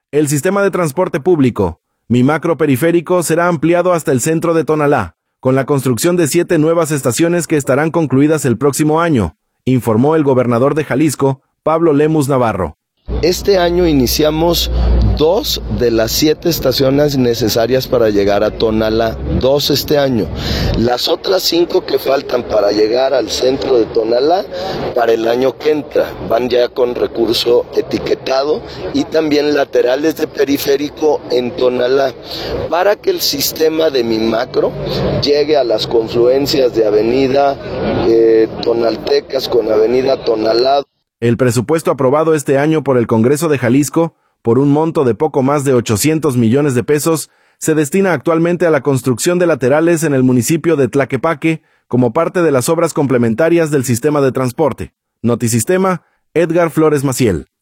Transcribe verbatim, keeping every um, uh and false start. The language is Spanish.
El sistema de transporte público, Mi Macro Periférico, será ampliado hasta el centro de Tonalá, con la construcción de siete nuevas estaciones que estarán concluidas el próximo año, informó el gobernador de Jalisco, Pablo Lemus Navarro. Este año iniciamos dos de las siete estaciones necesarias para llegar a Tonalá, dos este año. Las otras cinco que faltan para llegar al centro de Tonalá, para el año que entra, van ya con recurso etiquetado y también laterales de periférico en Tonalá, para que el sistema de Mi Macro llegue a las confluencias de Avenida eh, Tonaltecas con Avenida Tonalá. El presupuesto aprobado este año por el Congreso de Jalisco, por un monto de poco más de ochocientos millones de pesos, se destina actualmente a la construcción de laterales en el municipio de Tlaquepaque como parte de las obras complementarias del sistema de transporte. Notisistema, Edgar Flores Maciel.